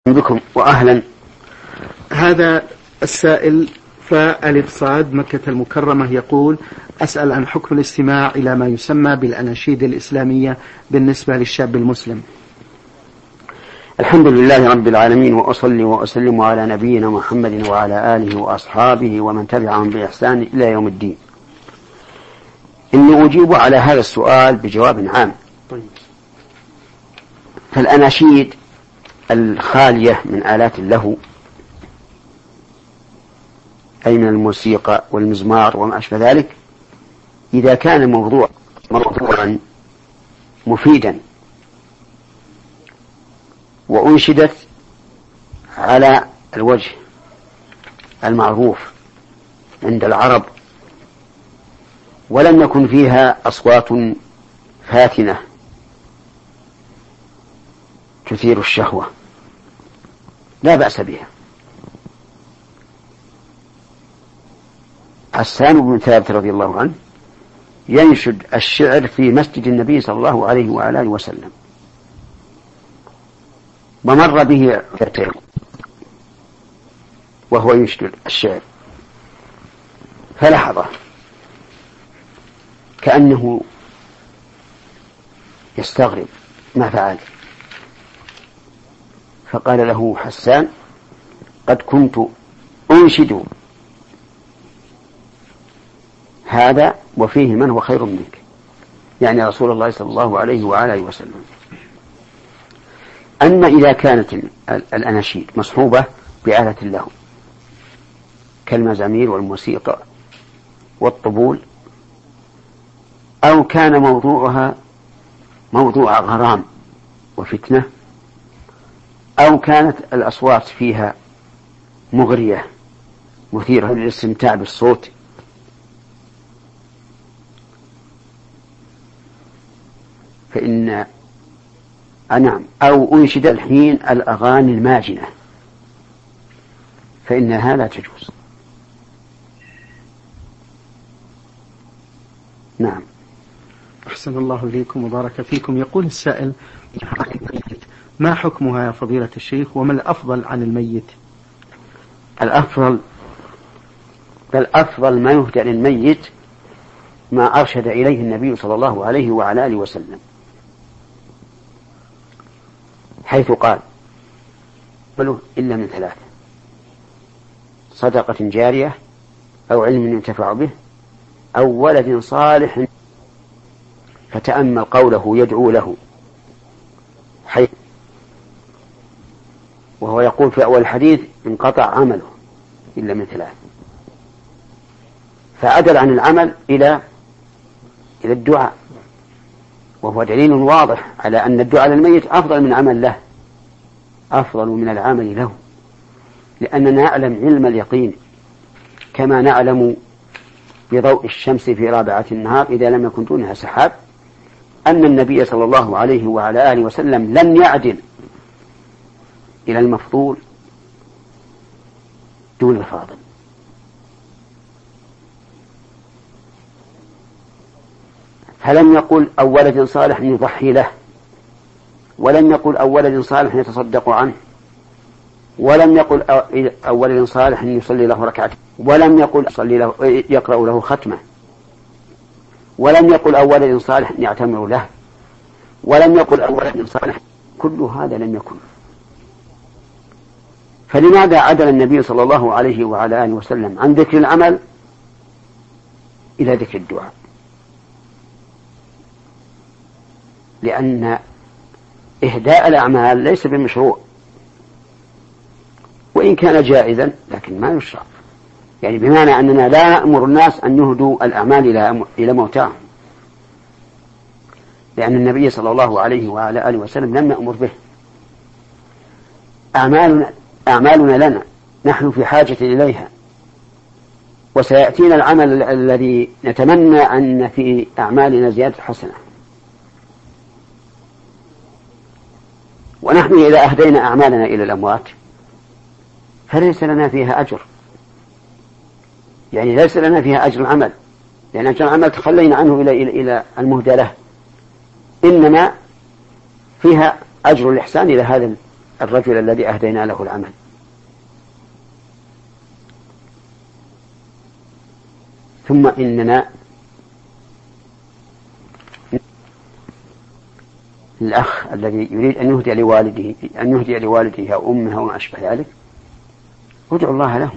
بكم وأهلا. هذا السائل فألف صاد مكة المكرمة يقول: أسأل عن حكم الاستماع إلى ما يسمى بالأناشيد الإسلامية بالنسبة للشاب المسلم. الحمد لله رب العالمين، وأصلي وأسلم على نبينا محمد وعلى آله وأصحابه ومن تبعهم بإحسان إلى يوم الدين. إني أجيب على هذا السؤال بجواب عام. فالأناشيد الخالية من آلات اللهو، أي من الموسيقى والمزمار وما أشبه ذلك، إذا كان موضوعا مفيدا وأنشدت على الوجه المعروف عند العرب ولم يكن فيها أصوات فاتنة تثير الشهوة، لا بأس بها. حسان بن ثابت رضي الله عنه ينشد الشعر في مسجد النبي صلى الله عليه وعلى آله وسلم، ومر به فتى وهو ينشد الشعر فلحظه كأنه يستغرب ما فعل، فقال له حسان: قد كنت أنشد هذا وفيه من هو خير منك، يعني رسول الله صلى الله عليه وآله وسلم. أما إذا كانت الأناشيد مصحوبة بآلة اللهو كالمزامير والموسيقى والطبول، أو كان موضوعها موضوع غرام وفتنة، أو كانت الأصوات فيها مغرية مثيرة للاستمتاع بالصوت، فإن نعم، أو أنشد الحين الأغاني الماجنة فإنها لا تجوز. نعم. أحسن الله إليكم وبارك فيكم. يقول السائل: ما حكمها يا فضيلة الشيخ، وما الأفضل عن الميت؟ الأفضل ما يهدى للميت ما أرشد إليه النبي صلى الله عليه وعلى آله وسلم، حيث قال: بل إلا من ثلاثة: صدقة جارية، أو علم ينتفع به، أو ولد صالح. فتأمل قوله يدعو له، حيث وهو يقول في أول الحديث: انقطع عمله إلا من ثلاث، فعدل عن العمل إلى الدعاء، وهو دليل واضح على أن الدعاء للميت أفضل من عمل له، أفضل من العمل له، لأننا نعلم علم اليقين كما نعلم بضوء الشمس في رابعة النهار إذا لم يكن دونها سحاب أن النبي صلى الله عليه وعلى آله وسلم لم يعدل إلى المفضول دون الفاضل. فلم يقل أو ولد صالح يضحي له، ولم يقل أو ولد صالح يتصدق عنه، ولم يقل أو ولد صالح يصلي له ركعتين، ولم يقل يقرأ له ختمة، ولم يقل أو ولد صالح يعتمر له، ولم يقل أو ولد صالح. كل هذا لم يكن. فلماذا عدل النبي صلى الله عليه وعلى آله وسلم عن ذكر العمل إلى ذكر الدعاء؟ لأن إهداء الأعمال ليس بمشروع، وإن كان جائزا لكن ما يشرع، يعني بمعنى أننا لا نأمر الناس أن يهدوا الأعمال إلى موتاهم، لأن النبي صلى الله عليه وعلى آله وسلم لم يأمر به. أعمالنا لنا، نحن في حاجة إليها، وسيأتينا العمل الذي نتمنى أن في أعمالنا زيادة حسنة. ونحن إذا أهدينا أعمالنا إلى الأموات فليس لنا فيها أجر، يعني ليس لنا فيها أجر العمل، لأن أجر العمل تخلينا عنه إلى المهدى له، إنما فيها أجر الإحسان إلى هذا الرجل الذي أهدينا له العمل. ثم إننا الأخ الذي يريد أن يهدي لوالده أو أمه أو ما أشبه ذلك، ادعو الله له،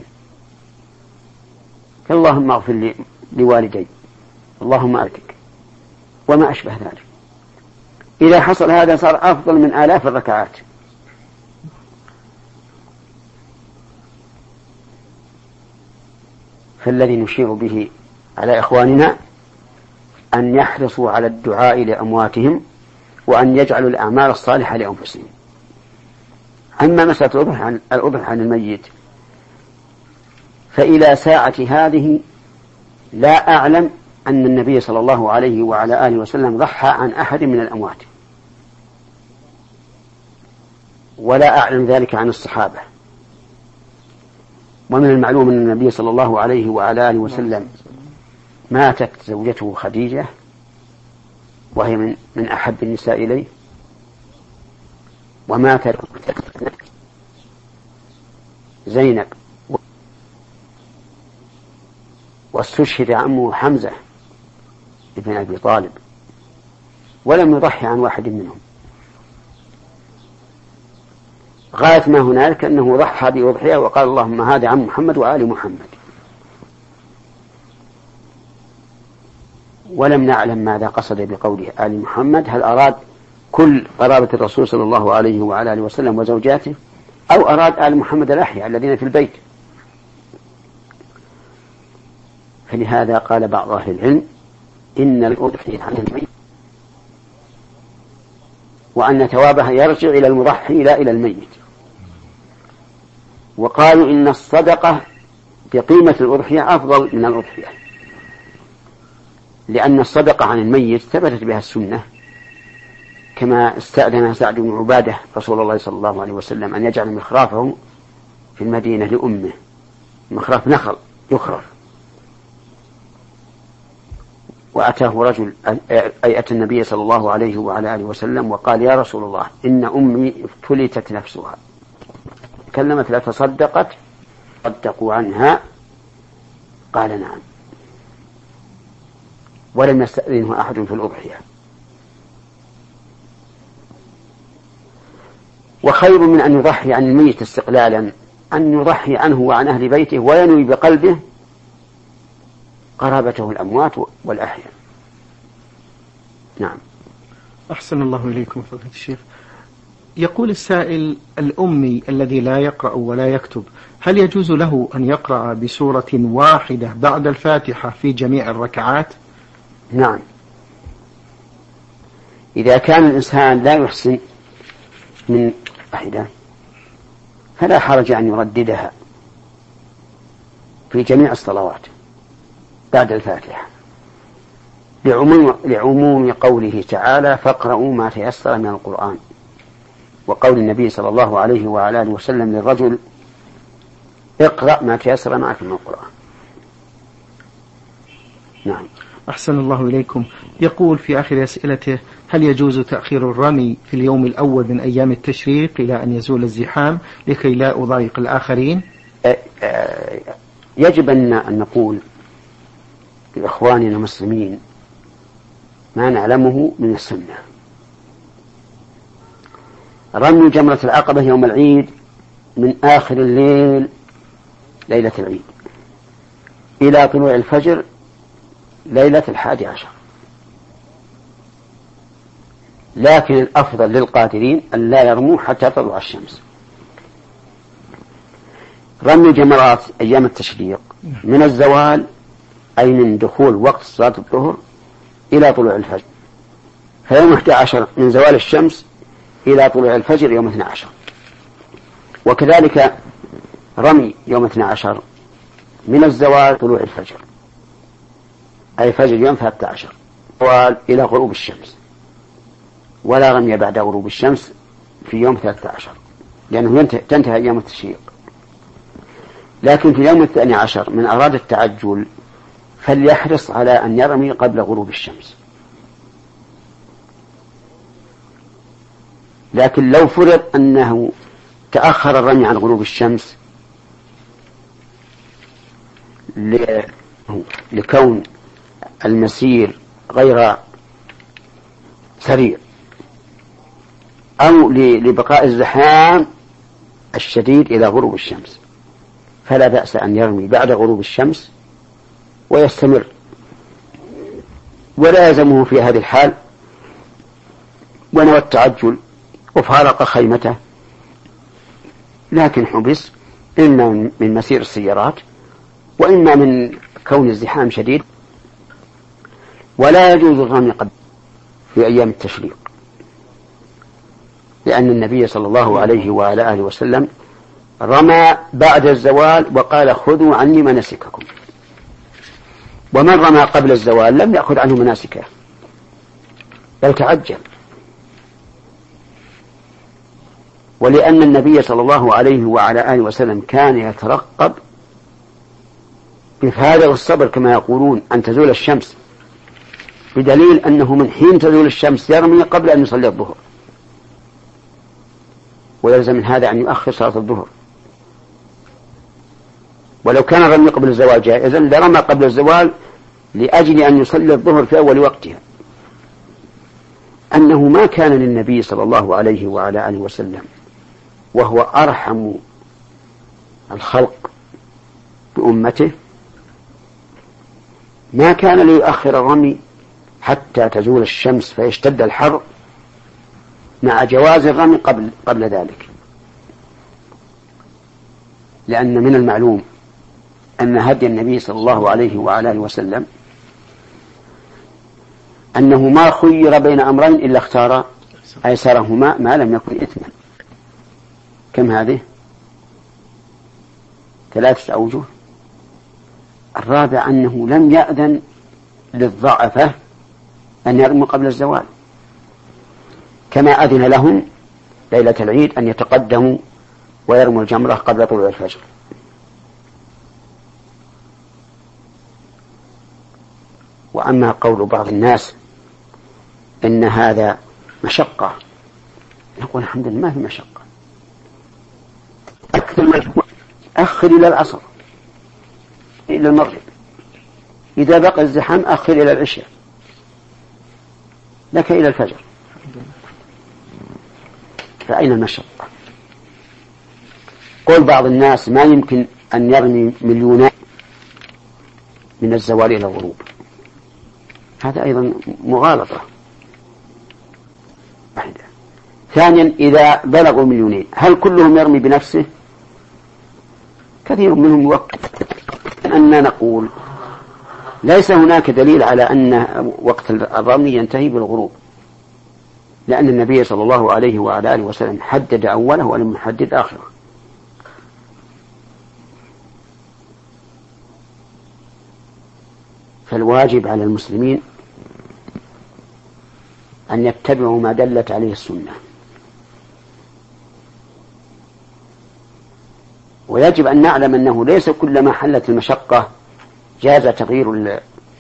اللهم اغفر لوالدي، اللهم أركك، وما أشبه ذلك. إذا حصل هذا صار أفضل من آلاف الركعات. فالذي نشير به على إخواننا أن يحرصوا على الدعاء لأمواتهم، وأن يجعلوا الأعمال الصالحة لأنفسهم. أما مسألة الأضحية عن الميت فإلى ساعة هذه لا أعلم أن النبي صلى الله عليه وعلى آله وسلم ضحى عن أحد من الأموات، ولا أعلم ذلك عن الصحابة. ومن المعلوم أن النبي صلى الله عليه وعلى آله وسلم ماتت زوجته خديجة وهي من أحب النساء إليه، وماتت زينب، واستشهد عمه حمزة ابن أبي طالب، ولم يضحي عن واحد منهم. غاية ما هنالك أنه ضحى بأضحية وقال اللهم هذا عن محمد وآل محمد. ولم نعلم ماذا قصد بقوله آل محمد، هل أراد كل قرابة الرسول صلى الله عليه وعلى آله وسلم وزوجاته، أو أراد آل محمد الأحياء الذين في البيت. فلهذا قال بعض أهل العلم إن الأضحية عن الميت، وأن ثوابها يرجع إلى المضحي لا إلى الميت. وقالوا إن الصدقة بقيمة الأضحية أفضل من الأضحية، لأن الصدقة عن الميت ثبتت بها السنة، كما استأذن سعد بن عبادة رسول الله صلى الله عليه وسلم أن يجعل مخرافه في المدينة لأمه، مخراف نخل يخرف. وأتاه رجل أي أتى النبي صلى الله عليه وعلى آله وسلم وقال يا رسول الله إن أمي افتلتت نفسها، كلمت لا تصدقت صدقوا عنها، قال نعم، ولم يستأذنه أحد في الأضحية. وخير من أن يضحي عن الميت استقلالا أن يضحي عنه وعن أهل بيته وينوي بقلبه قرابته الأموات والأحياء. نعم. أحسن الله إليكم فضيلة الشيخ. يقول السائل الأمي الذي لا يقرأ ولا يكتب، هل يجوز له أن يقرأ بسورة واحدة بعد الفاتحة في جميع الركعات؟ نعم، إذا كان الإنسان لا يحسن من واحدة فلا حرج أن يرددها في جميع الصلوات بعد الفاتحة، لعموم قوله تعالى فاقرؤوا ما تيسر من القرآن، وقول النبي صلى الله عليه وعلى آله وسلم للرجل اقرأ ما تيسر معك من القرآن. نعم. أحسن الله إليكم. يقول في آخر أسئلته هل يجوز تأخير الرمي في اليوم الأول من أيام التشريق إلى أن يزول الزحام لكي لا أضايق الآخرين؟ يجب أن نقول لإخواننا المسلمين ما نعلمه من السنة. رمي جمرة العقبة يوم العيد من آخر الليل ليلة العيد إلى طلوع الفجر ليلة 11، لكن الأفضل للقادرين أن لا يرموا حتى تطلع الشمس. رمي جمرات أيام التشريق من الزوال أي من دخول وقت صلاة الظهر إلى طلوع الفجر، فيوم 11 من زوال الشمس إلى طلوع الفجر يوم 12. وكذلك رمي يوم 12 من الزوال طلوع الفجر أي فجر يوم 13 إلى غروب الشمس، ولا رمي بعد غروب الشمس في يوم 13 لأنه تنتهي أيام التشريق. لكن في يوم 12 من أراد التعجل فليحرص على أن يرمي قبل غروب الشمس. لكن لو فرض أنه تأخر الرمي عن غروب الشمس لكون المسير غير سريع أو لبقاء الزحام الشديد إلى غروب الشمس، فلا بأس أن يرمي بعد غروب الشمس ويستمر، ولا يلزمه في هذه الحال ونوى التعجل وفارق خيمته، لكن حبس إما من مسير السيارات وإما من كون الزحام شديد. ولا يجوز الرمي في أيام التشريق، لأن النبي صلى الله عليه وعلى آله وسلم رمى بعد الزوال وقال خذوا عني مناسككم، ومن رمى قبل الزوال لم يأخذ عنه مناسكه بل تعجل. ولأن النبي صلى الله عليه وعلى آله وسلم كان يترقب بفارغ الصبر كما يقولون أن تزول الشمس، بدليل أنه من حين تزول الشمس يرمي قبل أن يصلي الظهر، ويلزم من هذا أن يؤخر صلاة الظهر. ولو كان الرمي قبل الزوال جائزا لرمى قبل الزوال لأجل أن يصلي الظهر في أول وقتها. أنه ما كان للنبي صلى الله عليه وعلى آله وسلم وهو أرحم الخلق بأمته ما كان ليؤخر الرمي حتى تزول الشمس فيشتد الحر، مع جواز الرمي قبل ذلك، لأن من المعلوم أن هدي النبي صلى الله عليه وعلى آله وسلم أنه ما خير بين أمرين إلا اختار أيسرهما ما لم يكن إثما. كم هذه؟ 3 أوجه. الرابع أنه لم يأذن للضعفة أن يرموا قبل الزوال، كما أذن لهم ليلة العيد أن يتقدموا ويرموا الجمرة قبل طلوع الفجر. وأما قول بعض الناس إن هذا مشقة، نقول الحمد لله ما في مشقة، أخر إلى العصر إلى المغرب، إذا بقى الزحام أخر إلى العشاء، لك إلى الفجر، فأين المشقة؟ قول بعض الناس ما يمكن أن يرمي مليونات من الزوال إلى الغروب، هذا أيضا مغالطة. ثانيا إذا بلغوا 2,000,000 هل كلهم يرمي بنفسه؟ كثير منهم يوقف. أننا نقول ليس هناك دليل على أن وقت الرمي ينتهي بالغروب، لأن النبي صلى الله عليه وعلى آله وسلم حدد أوله ولم يحدد آخره. فالواجب على المسلمين أن يتبعوا ما دلت عليه السنة، ويجب أن نعلم أنه ليس كلما حلت المشقة جاز تغيير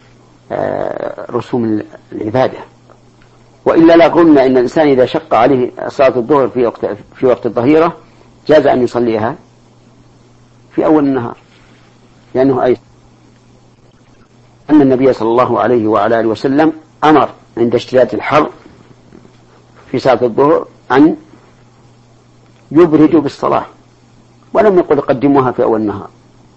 رسوم العبادة، وإلا لا قلنا إن الإنسان إذا شق عليه صلاة الظهر في وقت الظهيرة جاز أن يصليها في أول النهار، لأنه أيضا أن النبي صلى الله عليه وعلى آله وسلم أمر عند اشتداد الحر في صلاة الظهر أن يبردوا بالصلاة، ولم يقل قدموها في أول النهار.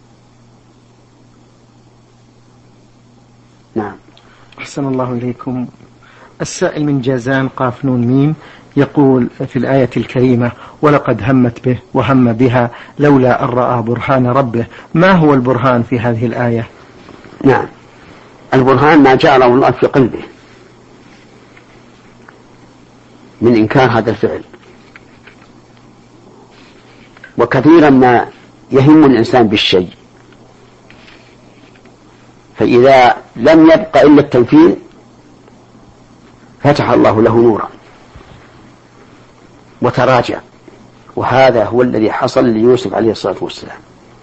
نعم. أحسن الله إليكم. السائل من جازان قاف نون ميم يقول في الآية الكريمة ولقد همت به وهم بها لولا أن رأى برهان ربه، ما هو البرهان في هذه الآية؟ نعم، البرهان ما جعله الله في قلبه من إنكار هذا الفعل. وكثيرا ما يهم الإنسان بالشيء، فإذا لم يبق إلا التنفيذ فتح الله له نورا وتراجع، وهذا هو الذي حصل ليوسف عليه الصلاة والسلام،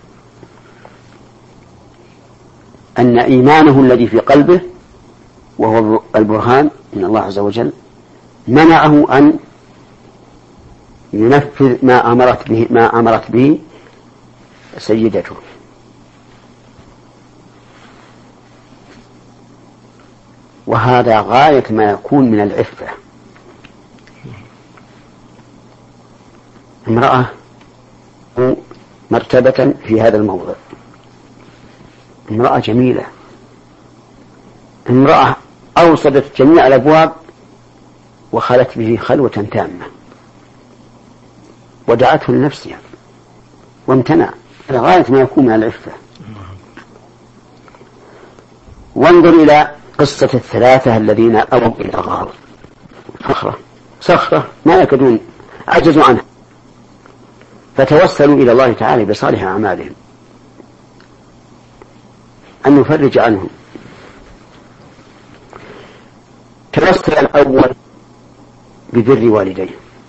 أن إيمانه الذي في قلبه وهو البرهان من الله عز وجل منعه أن ينفذ ما أمرت به سيدته. وهذا غاية ما يكون من العفة. امرأة مرتبة في هذا الموضع، امرأة جميلة، امرأة أوصدت جميع الأبواب وخلت به خلوة تامة ودعته لنفسها وامتنع، غاية ما يكون من العفة. وانظر إلى قصة الثلاثة الذين أووا إلى الغار، صخرة ما يكادون عجزوا عنها، فتوسلوا إلى الله تعالى بصالح أعمالهم أن يفرج عنهم. توسل الأول ببر والديه،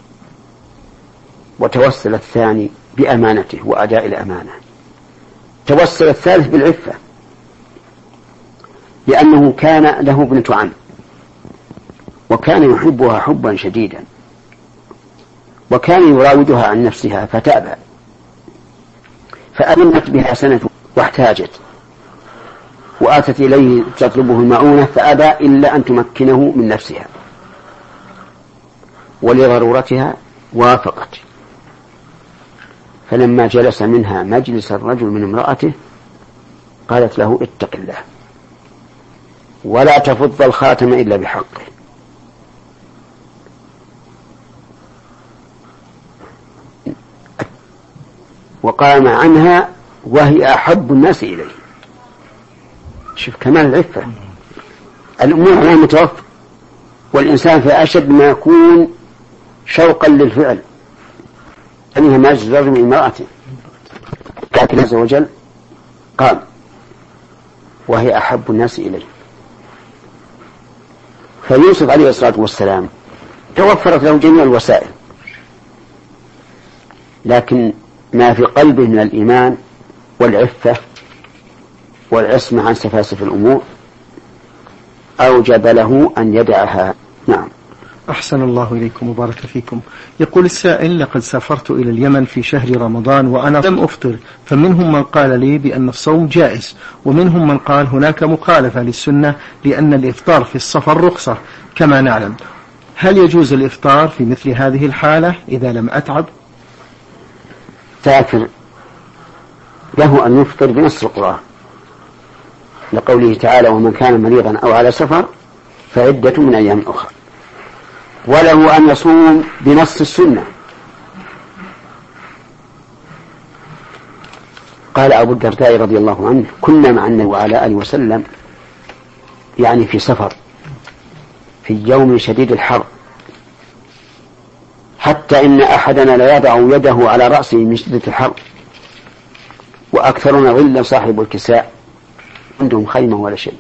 وتوسل الثاني بأمانته وأداء الأمانة، توسل الثالث بالعفة، لأنه كان له ابنة عم وكان يحبها حبا شديدا، وكان يراودها عن نفسها فتأبى، فألمت بها سنة واحتاجت وآتت إليه تطلبه المعونة فأبى إلا أن تمكنه من نفسها، ولضرورتها وافقت. فلما جلس منها مجلس الرجل من امرأته قالت له اتق الله ولا تفض الخاتم إلا بحقه. وقام عنها وهي أحب الناس إليه. شوف كمال العفة، الأمور على متوفر، والإنسان في أشد ما يكون شوقا للفعل أنها مجلس رجل من امرأته، لكن عز وجل قام وهي أحب الناس إليه. فيوسف عليه الصلاة والسلام توفرت له جميع الوسائل، لكن ما في قلبه من الإيمان والعفة والعصمة عن سفاسف الأمور أوجب له أن يدعها. نعم. أحسن الله إليكم وبارك فيكم. يقول السائل: لقد سافرت إلى اليمن في شهر رمضان وأنا لم أفطر، فمنهم من قال لي بأن الصوم جائز، ومنهم من قال هناك مخالفة للسنة لأن الإفطار في السفر رخصة كما نعلم. هل يجوز الإفطار في مثل هذه الحالة إذا لم أتعب؟ سافر له أن يفطر بنص القرآن لقوله تعالى: ومن كان مريضا أو على سفر فعدة من أيام أخرى. وله أن يصوم بنص السنة. قال أبو الدرداء رضي الله عنه: كنا مع النبي وعلى آله وسلم، يعني في سفر، في يوم شديد الحر، حتى إن أحدنا لا يضع يده على رأسه من شدة الحر، وأكثرنا ظلا صاحب الكساء، عندهم خيمة ولا شيء،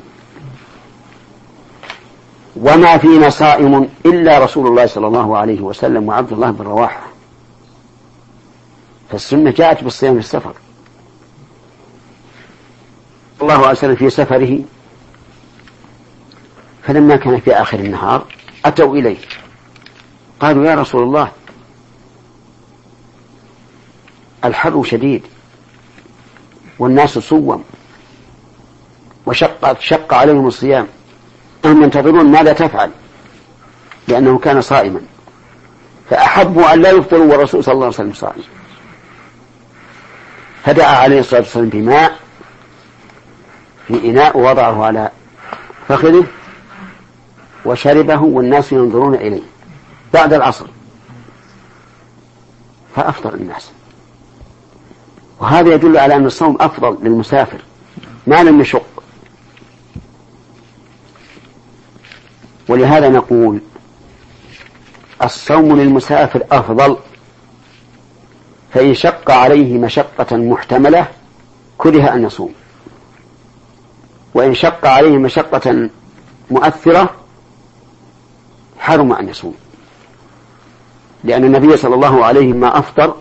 وما فينا صائم إلا رسول الله صلى الله عليه وسلم وعبد الله بن رواحة. فالسنة جاءت بالصيام في السفر. الله عليه وسلم في سفره، فلما كان في آخر النهار أتوا إليه قالوا: يا رسول الله، الحر شديد والناس صوم وشق عليهم الصيام، هم ينتظرون ماذا تفعل، لأنه كان صائما، فأحبوا أن لا يفطروا والرسول صلى الله عليه وسلم صائم. فدعا عليه الصلاة والسلام بماء في إناء ووضعه على فخذه وشربه والناس ينظرون إليه بعد العصر، فأفطر الناس. وهذا يدل على أن الصوم أفضل للمسافر ما لم يشق. ولهذا نقول الصوم للمسافر أفضل، فإن شق عليه مشقة محتملة كره أن يصوم، وإن شق عليه مشقة مؤثرة حرم أن يصوم، لأن النبي صلى الله عليه ما أفطر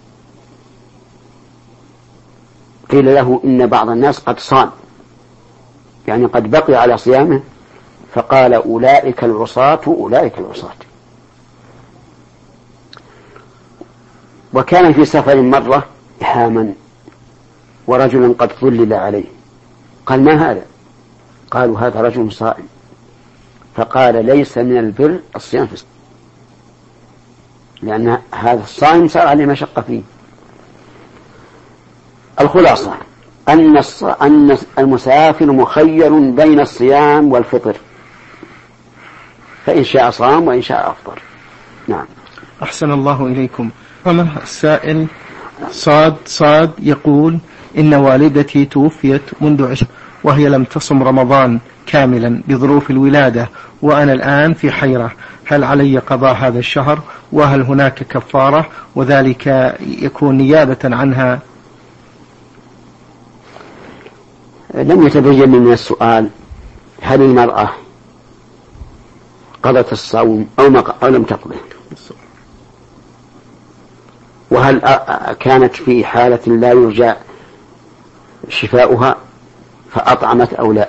قيل له إن بعض الناس قد صام، يعني قد بقي على صيامه، فقال: أولئك العصاة أولئك العصاة. وكان في سفر مرة حاما ورجل قد ظلل عليه، قال ما هذا؟ قالوا هذا رجل صائم. فقال ليس من البر الصيام في السفر، لأن هذا الصائم صار عليه مشقة فيه. الخلاصة أن المسافر مخير بين الصيام والفطر، فإن شاء صام وإن شاء أفطر. نعم. أحسن الله إليكم. السائل صاد يقول إن والدتي توفيت منذ 10 وهي لم تصم رمضان كاملا بظروف الولادة، وأنا الآن في حيرة، هل علي قضاء هذا الشهر؟ وهل هناك كفارة؟ وذلك يكون نيابة عنها. لم يتبين من السؤال هل المرأة قضت الصوم أو لم تقضه، وهل كانت في حالة لا يرجى شفاؤها فأطعمت أو لا.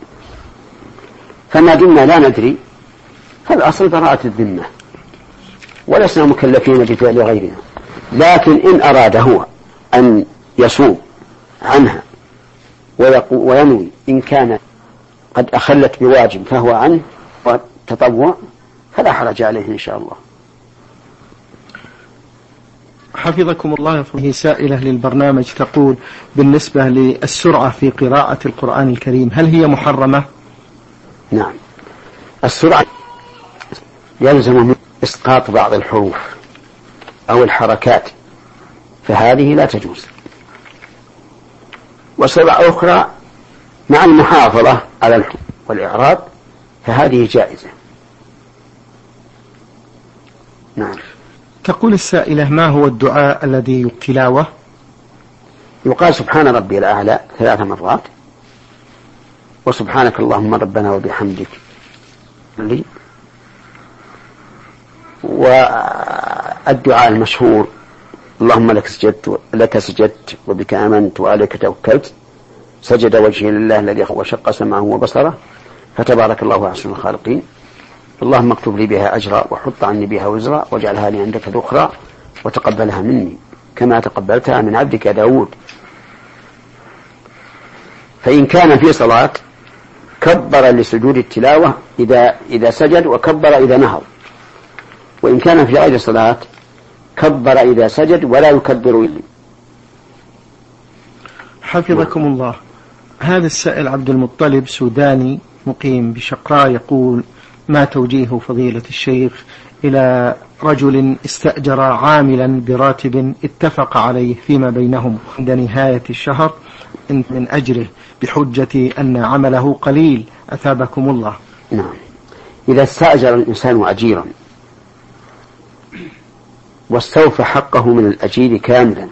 فما دمنا لا ندري فالأصل براءة الذمة، ولسنا مكلفين بفعل غيرنا. لكن إن أراد هو أن يصوم عنها وينوي إن كان قد أخلت بواجب فهو عنه وتطوع فلا حرج عليه إن شاء الله. حفظكم الله. هي سائلة للبرنامج تقول بالنسبة للسرعة في قراءة القرآن الكريم هل هي محرمة؟ نعم، السرعة يلزم من إسقاط بعض الحروف أو الحركات، فهذه لا تجوز. وسرعة أخرى مع المحافظة على الحروف والإعراب فهذه جائزة. نعم. تقول السائلة ما هو الدعاء الذي يتلاوه؟ يقال سبحان ربي الأعلى 3 مرات، وسبحانك اللهم ربنا وبحمدك، والدعاء المشهور اللهم لك سجدت وبك آمنت وعليك توكلت، سجد وجهي لله الذي وشق سمعه وبصره، فتبارك الله أحسن الخالقين، اللهم اكتب لي بها أجرا وحط عني بها وزرا واجعلها لي عندك ذخرا وتقبلها مني كما تقبلتها من عبدك داود. فإن كان في صلاة كبر لسجود التلاوة إذا سجد، وكبر إذا نهض. وإن كان في غير صلاة كبر إذا سجد ولا يكبر إلا. حفظكم الله. هذا السائل عبد المطلب سوداني مقيم بشقراء يقول ما توجيه فضيلة الشيخ إلى رجل استأجر عاملا براتب اتفق عليه فيما بينهم عند نهاية الشهر من أجره بحجة أن عمله قليل، أثابكم الله. نعم، إذا استأجر الإنسان أجيرا واستوفى حقه من الأجير كاملا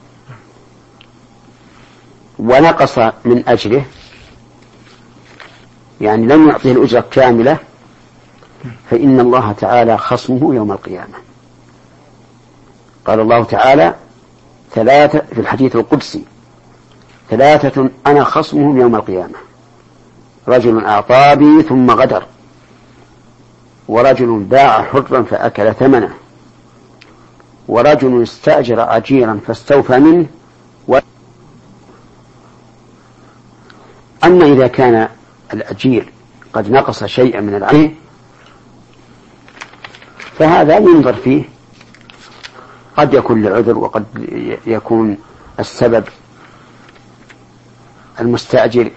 ونقص من أجره، يعني لم يعطيه الأجرة كاملة، فإن الله تعالى خصمه يوم القيامة. قال الله تعالى 3 في الحديث القدسي 3 أنا خصمهم يوم القيامة: رجل أعطى بي ثم غدر، ورجل باع حرا فأكل ثمنه، ورجل استأجر أجيرا فاستوفى منه. أما إذا كان الأجير قد نقص شيئا من العمل فهذا ينظر فيه، قد يكون لعذر وقد يكون السبب المستأجر،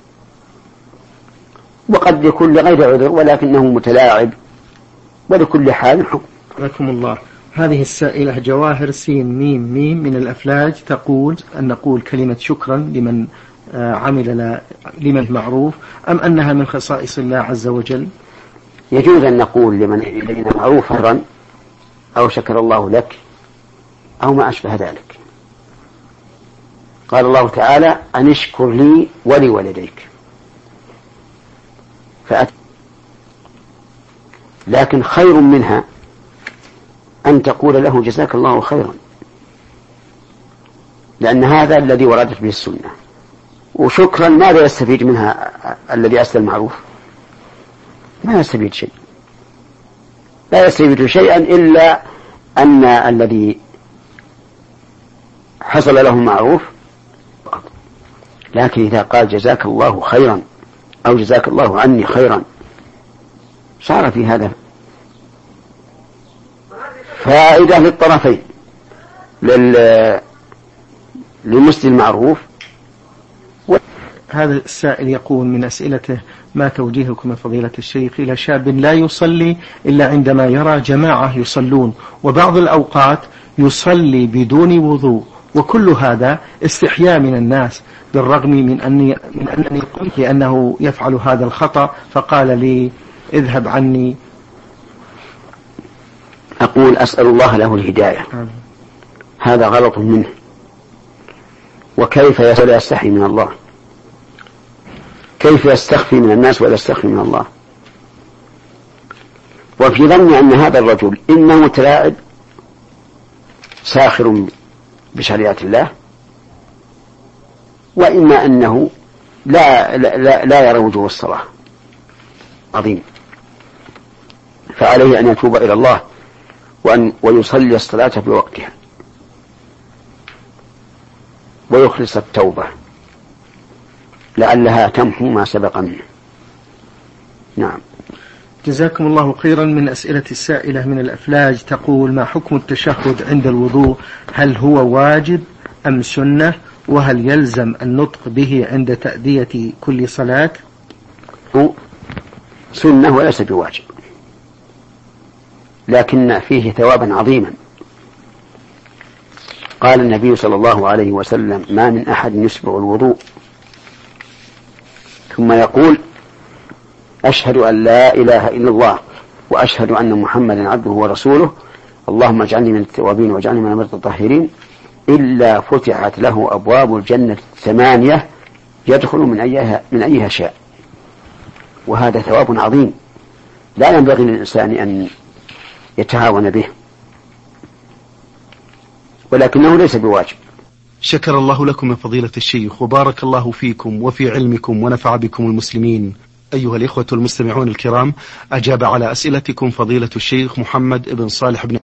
وقد يكون لغير عذر ولكنه متلاعب، ولكل حال حكم. رحمكم الله. هذه السائلة جواهر سين ميم ميم من الأفلاج تقول أن نقول كلمة شكرا لمن عمل لمن معروف، أم أنها من خصائص الله عز وجل؟ يجوز أن نقول لمن معروف شكرا أو شكر الله لك أو ما أشبه ذلك. قال الله تعالى أن اشكر لي ولوالديك، لكن خير منها أن تقول له جزاك الله خيرا، لأن هذا الذي وردت به السنة. وشكرا ماذا يستفيد منها الذي أسلم المعروف؟ ما يستفيد شيء، لا يستفيد شيئا إلا أن الذي حصل له معروف. لكن إذا قال جزاك الله خيرا أو جزاك الله عني خيرا صار في هذا فائدة للطرفين، للمسلم المعروف. هذا السائل يقول من أسئلته: ما توجيهكم من فضيلة الشيخ إلى شاب لا يصلي إلا عندما يرى جماعة يصلون، وبعض الأوقات يصلي بدون وضوء، وكل هذا استحياء من الناس، بالرغم من أنني قلت لأنه يفعل هذا الخطأ فقال لي اذهب عني. أقول أسأل الله له الهداية. هذا غلط منه، وكيف يستحي من الله؟ كيف يستخفي من الناس ولا يستخفي من الله؟ وفي ظني أن هذا الرجل إما متلاعب ساخر بشريعة الله، وإما أنه لا يرى وجوه الصلاة عظيم، فعليه أن يتوب إلى الله ويصلي الصلاة في وقتها ويخلص التوبة لعلها تمحو ما سبق منه. نعم. جزاكم الله خيرا. من أسئلة السائلة من الأفلاج تقول: ما حكم التشهد عند الوضوء؟ هل هو واجب أم سنة؟ وهل يلزم النطق به عند تأدية كل صلاة؟ هو سنة وليس بواجب، لكن فيه ثوابا عظيما. قال النبي صلى الله عليه وسلم: ما من أحد يسبغ الوضوء ثم يقول أشهد أن لا إله إلا الله وأشهد أن محمدا عبده ورسوله اللهم اجعلني من التوابين واجعلني من المتطهرين إلا فتحت له أبواب الجنة 8 يدخل من أيها شاء. وهذا ثواب عظيم لا ينبغي للإنسان أن يتهاون به، ولكنه ليس بواجب. شكر الله لكم من فضيلة الشيخ، وبارك الله فيكم وفي علمكم ونفع بكم المسلمين. أيها الإخوة المستمعون الكرام، أجاب على أسئلتكم فضيلة الشيخ محمد بن صالح بن